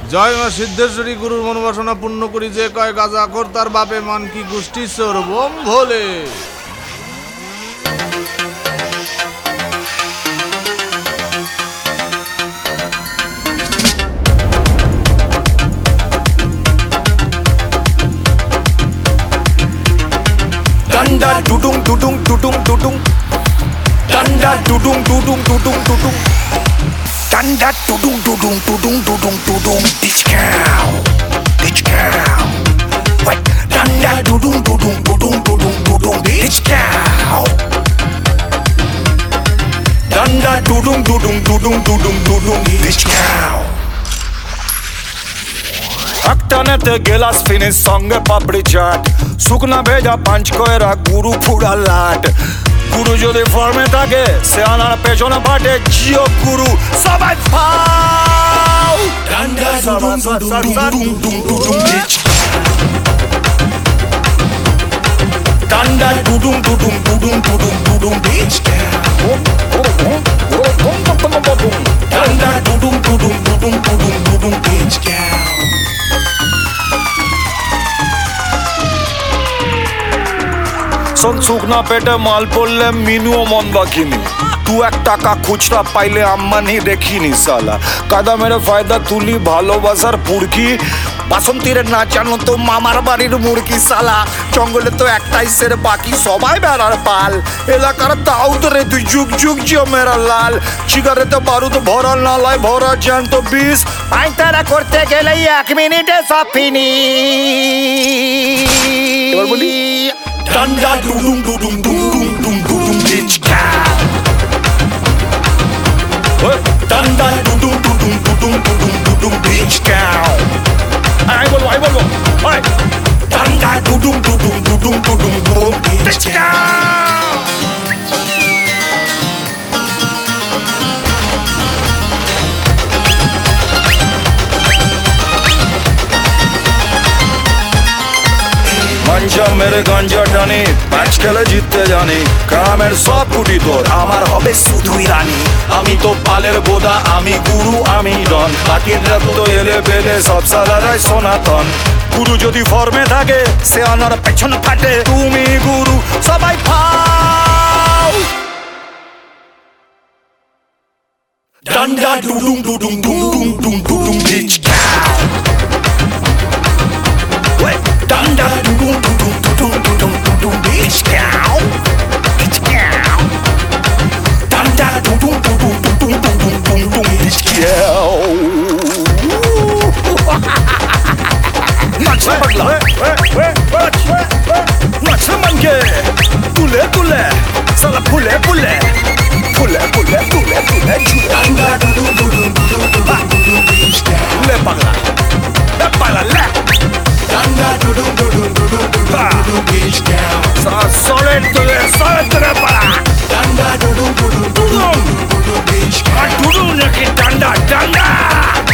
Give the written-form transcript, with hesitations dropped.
জয় মা সিদ্ধেশ্বরী গুরুর মনোবাসনা পূর্ণ করি, যে কয় গাজা কর তার বাপে মান কি গোষ্ঠী চোর Bom Bhole. Danda dudung dudung dudung dudung. Danda dudung dudung dudung dudung. Danda dudung dudung dudung dudung dudung. Ditch cow, ditch cow. What? Danda dudung dudung dudung dudung dudung. Ditch cow. Danda dudung dudung dudung dudung dudung. Ditch cow. একটানেতে গেলাস finish সঙ্গে পাপড়ি চাট, শুকনা ভেজা পাঁচ কয়রা গুরু ফুড়া লাট। গুরু যদি ফর্মে থাকে সে আনার পেছনে পাটে জিও গুরু সবাই ফাও। ডান্ডা ডুডুং ডুডুং ডুডুং ডুডুং ডিচ। ডান্ডা ডুডুং ডুডুং ডুডুং ডুডুং ডুডুং ডিচ। ডান্ডা ডুডুং ডুডুং ডুডুং ডুডুং ডুডুং ডিচ। শুকনা পেটে মাল পড়লে মিনুও মন বাকিনি, 2-1 টাকা খুচরা পাইলে আম্মানি দেখিনি সালা। কাদা মেরে ফায়দা তুলি ভালোবাসার পুরকি, বাসন্তীরে না জানো তো মামার বাড়ির মুরগি সালা। জঙ্গলে তো একটাই সের বাকি সবাই বেড়ার পাল, এলাকার তাও তো রে তুই যুগ যুগ জমেরা লাল। সিগারেতে বারুদ ভরা নালায় ভরা জ্যান্ত বিষ, পাইতারা করতে গেলে 1 মিনিটে সব ফিনি। এবার বলি Danda dudung dudung dudung dudung dudung ditch cow. Danda dudung dudung dudung dudung dudung ditch cow. Ay bolo. Ay. Danda dudung dudung dudung dudung dudung ditch cow. গাঞ্জা মেরে গাঞ্জা টানি, ম্যাচ খেলে জিততে জানি। গ্রামের সব কুটি তোর আমার হবে শুধুই রানী। আমি তো পালের বোদা, আমি গুরু আমি ডন। বাকির রক্ত এলে বেলে সব সালারাই সনাতন। গুরু যদি ফর্মে থাকে সে আনার পেছন ফাটে, তুমি গুরু সবাই ফাও। ডান্ডা ডুডুং ডুডুং ডুডুং ডুডুং ডুডুং ditch cow. Danda dudung dudung dudung dudung dudung ditch cow. Ditch cow. Danda dudung dudung dudung dudung dudung ditch cow. Nacha bagla, nacha mange, tule, sala pule. Danda dudung dudung dudung dudung ditch cow. Le bagla, le. Danda dudung dudung dudung dudung ditch cow. Solid para. Danda dudung dudung dudung dudung ditch cow. Dudung naki danda.